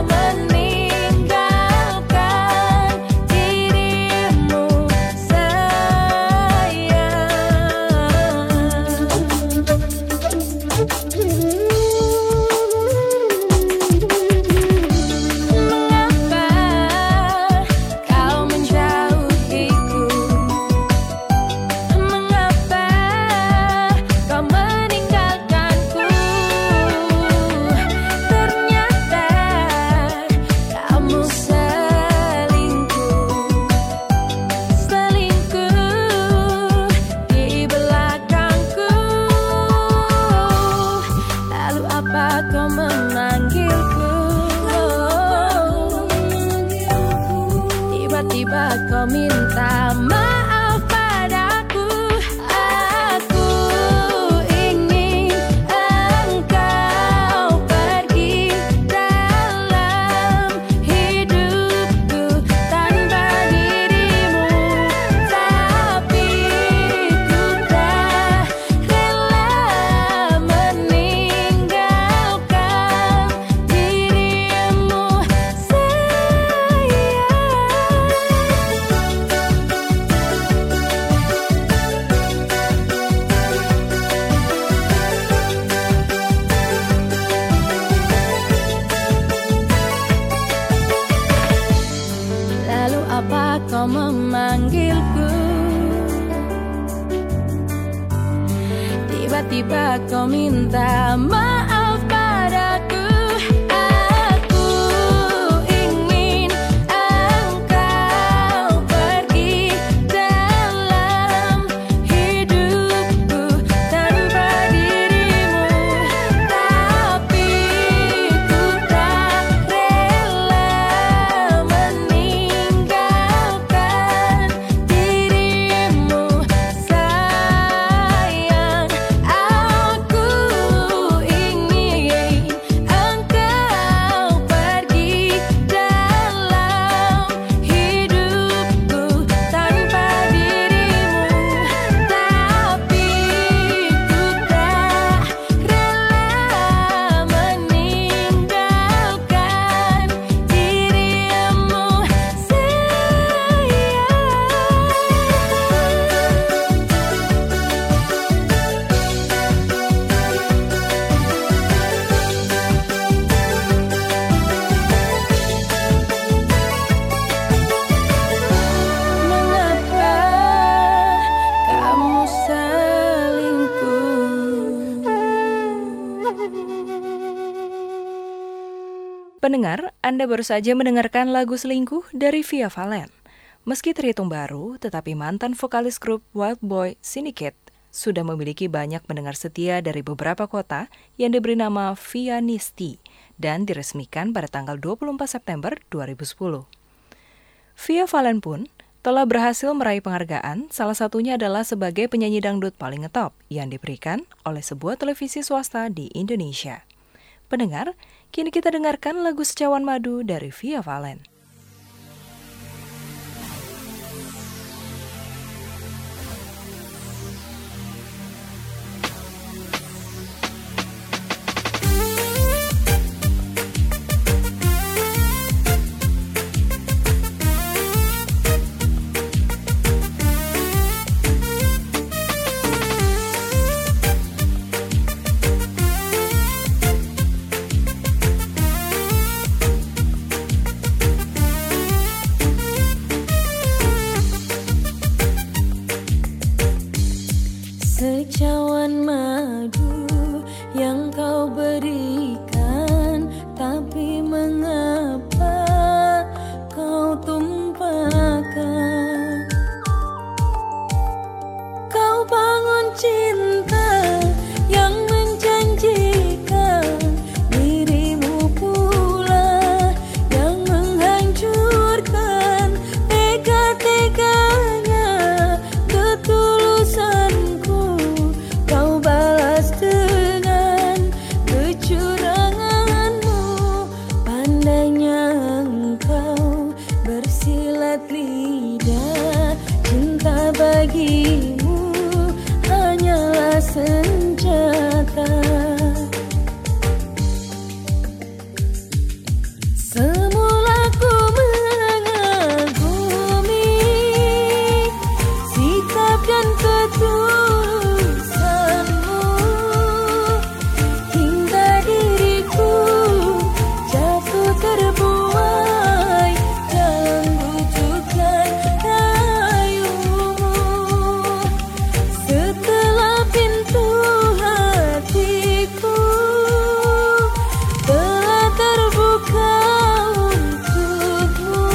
meninggalkan dirimu, sayang. Tiba-tiba kau minta maaf padaku. Aku ingin engkau pergi dalam hidupku tanpa dirimu, tapi ku tak rela meninggalkan dirimu, sayang. Lalu apa kau memanggilku? Tiba-tiba kau minta maaf padaku. Aku ingin engkau pergi dalam hidupku Pendengar, Anda baru saja mendengarkan lagu Selingkuh dari Via Valen. Meski terhitung baru, tetapi mantan vokalis grup Wild Boy Syndicate sudah memiliki banyak pendengar setia dari beberapa kota yang diberi nama Via Nisti dan diresmikan pada tanggal 24 September 2010. Via Valen pun telah berhasil meraih penghargaan, salah satunya adalah sebagai penyanyi dangdut paling ngetop yang diberikan oleh sebuah televisi swasta di Indonesia. Pendengar, kini kita dengarkan lagu Secawan Madu dari Via Valen. Secawan madu yang kau berikan, tapi mengapa kau tumpahkan? Kau bangun cinta yang menjanjikan, dirimu pula yang menghancurkan. Tega-teganya ketulusanku kau balas dengan kecuranganmu. Pandainya engkau bersilat lidah, cinta bagimu hanyalah senjata. Semula ku mengagumi sikap dan ketulusanmu, hingga diriku jatuh terbuai dalam bujukan rayumu. Setelah pintu hatiku telah terbuka untukmu,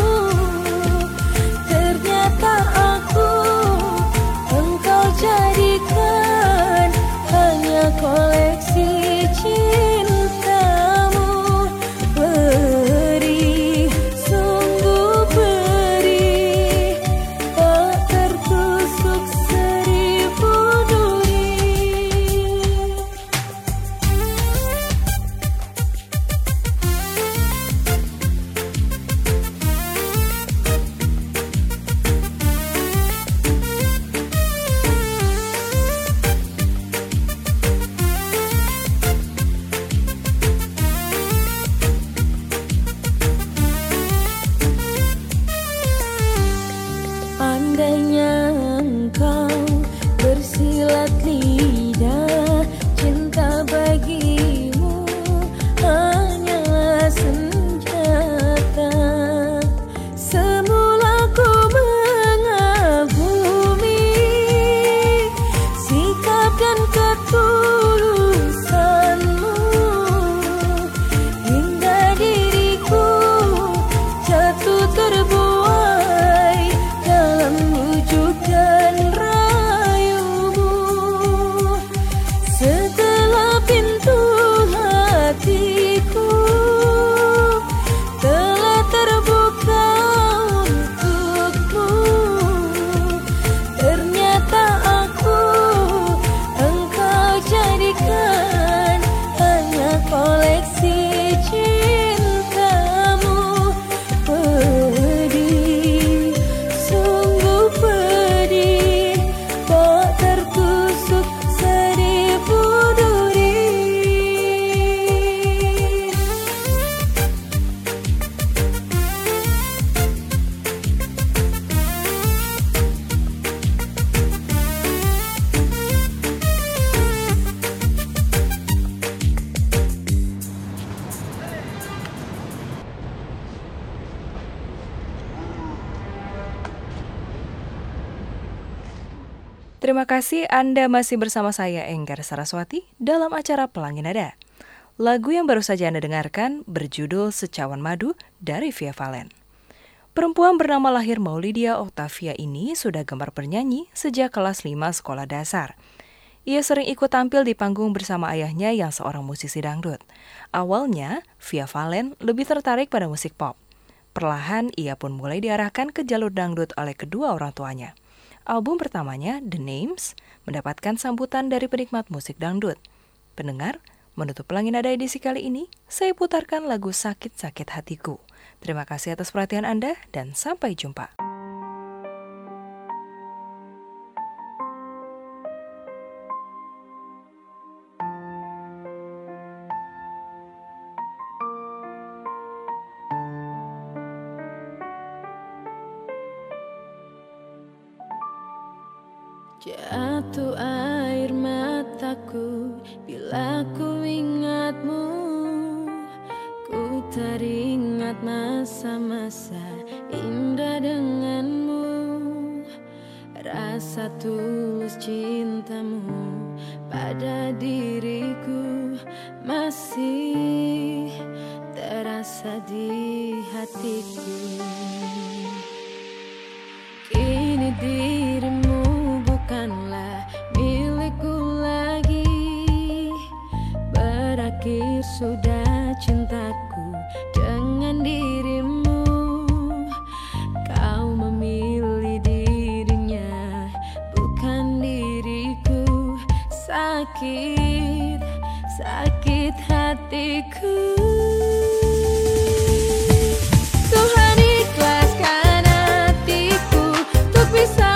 ternyata aku engkau jadikan hanya koleksi cintamu. Perih, sungguh perih, tak tertusuk seribu duri. Pandainya engkau bersilat lidah, cinta bagimu hanyalah senjata. Semula ku mengagumi sikap dan ketulusanmu, hingga diriku jatuh terbuai dalam bujukan rayumu. Setelah pintu hatiku telah terbuka untukmu, ternyata aku engkau jadikan hanya koleksi cintamu. Pedih, sungguh pedih, tak tertusuk seribu duri. Terima kasih Anda masih bersama saya Enggar Saraswati dalam acara Pelangi Nada. Lagu yang baru saja Anda dengarkan berjudul Secawan Madu dari Via Valen. Perempuan bernama lahir Maulidia Octavia ini sudah gemar bernyanyi sejak kelas 5 sekolah dasar. Ia sering ikut tampil di panggung bersama ayahnya yang seorang musisi dangdut. Awalnya, Via Valen lebih tertarik pada musik pop. Perlahan, ia pun mulai diarahkan ke jalur dangdut oleh kedua orang tuanya. Album pertamanya, The Names, mendapatkan sambutan dari penikmat musik dangdut. Pendengar, menutup Pelangi Nada edisi kali ini, saya putarkan lagu Sakit-Sakit Hatiku. Terima kasih atas perhatian Anda dan sampai jumpa. Jatuh air mataku bila ku ingatmu, ku teringat masa-masa indah denganmu. Rasa tulus cintamu pada diriku masih terasa di hatiku. Kini dirimu bukanlah milikku lagi, berakhir sudah cintaku dengan dirimu. Kau memilih dirinya, bukan diriku. Sakit, sakit hatiku. Tuhan ikhlaskan hatiku untuk bisa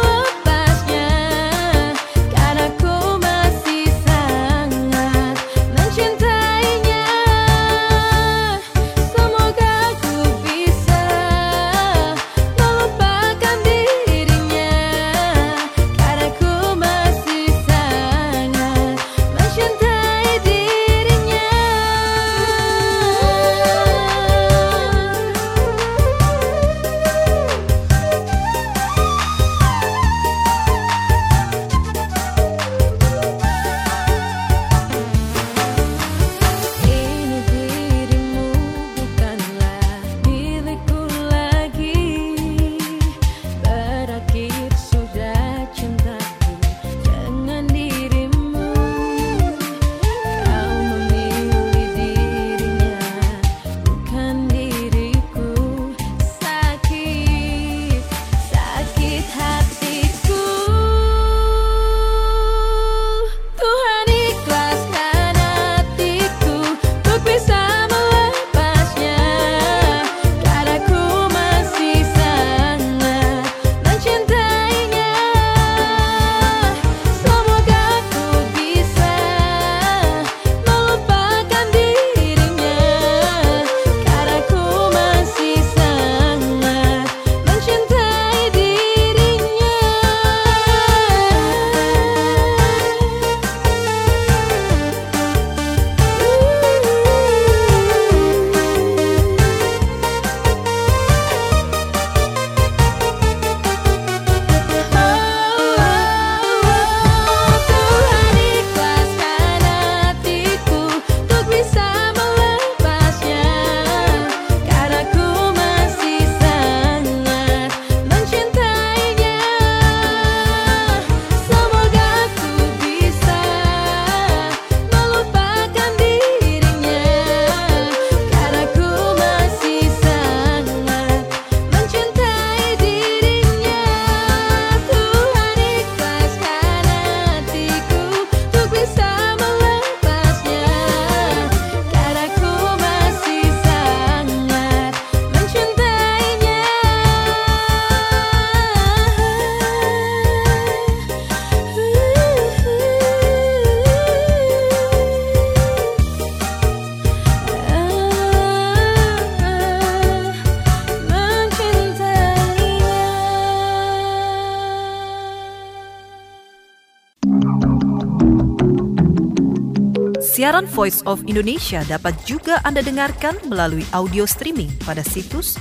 Siaran Voice of Indonesia dapat juga Anda dengarkan melalui audio streaming pada situs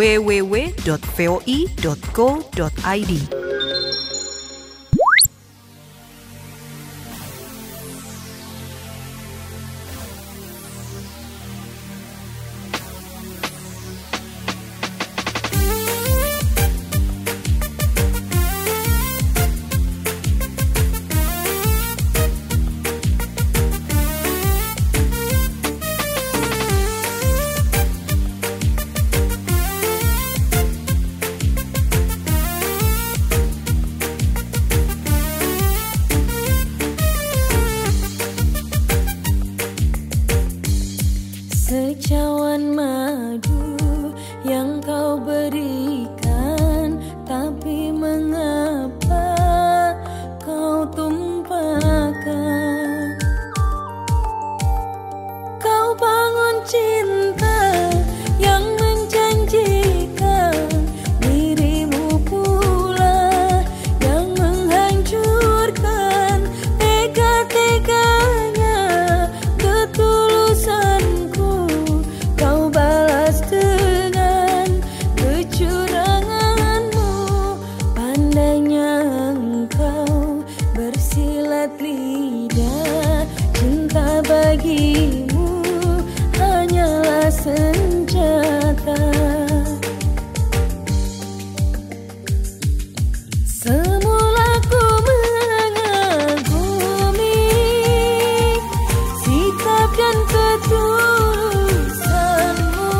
www.voi.co.id. Engkau berikan, tapi mengapa kau tumpahkan? Kau bangun cinta yang menjanjikan, dirimu pula yang menghancurkan. Tega-teganya ketulusanku kau balas dengan kecuranganmu. Pandainya engkau bersilat lidah, cinta bagimu hanyalah senjata. Semula ku mengagumi sikap dan ketulusanmu,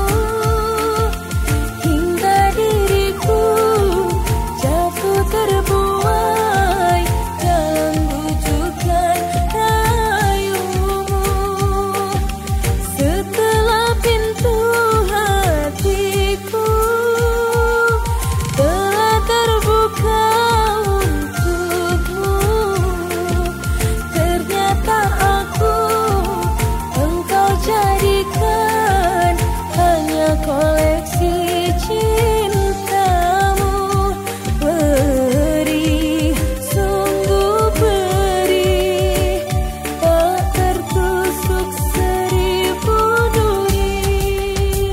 hingga diriku jatuh terbuai dalam bujukan rayumu. Setelah pintu hatiku telah terbuka untukmu, ternyata aku engkau jadikan hanya koleksi cintamu. Perih, sungguh perih, tak tertusuk seribu duri.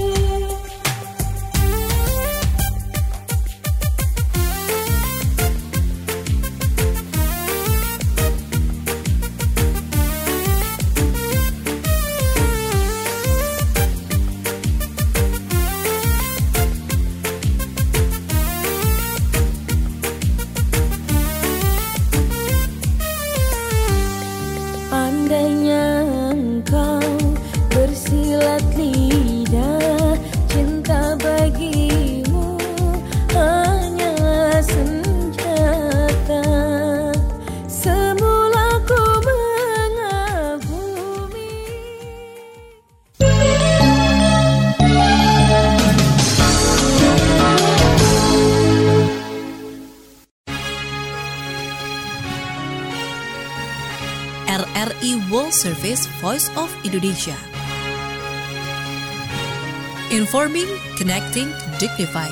Pandainya engkau bersilat lidah, cinta bagimu hanyalah senjata. Semula ku mengagumi. RRI World Service Voice of Indonesia. Informing, connecting, dignifying.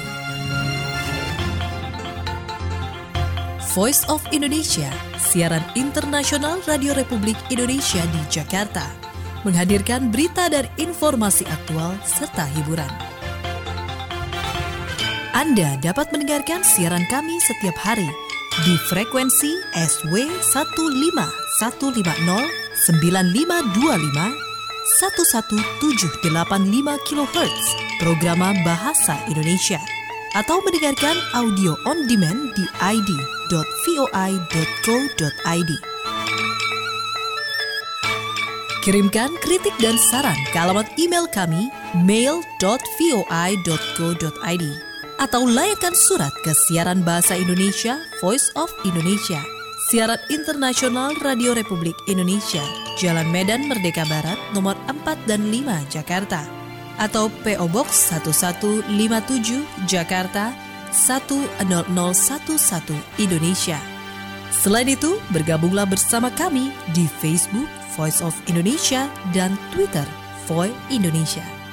Voice of Indonesia, siaran internasional Radio Republik Indonesia di Jakarta, menghadirkan berita dan informasi aktual serta hiburan. Anda dapat mendengarkan siaran kami setiap hari di frekuensi SW 15150 9525 11785 kHz Programa Bahasa Indonesia, atau mendengarkan audio on demand di id.voi.co.id. Kirimkan kritik dan saran ke alamat email kami mail.voi.co.id, atau layangkan surat ke siaran Bahasa Indonesia Voice of Indonesia, siaran internasional Radio Republik Indonesia, Jalan Medan Merdeka Barat, nomor 4 dan 5, Jakarta, atau PO Box 1157, Jakarta 10011, Indonesia. Selain itu, bergabunglah bersama kami di Facebook Voice of Indonesia dan Twitter Voi Indonesia.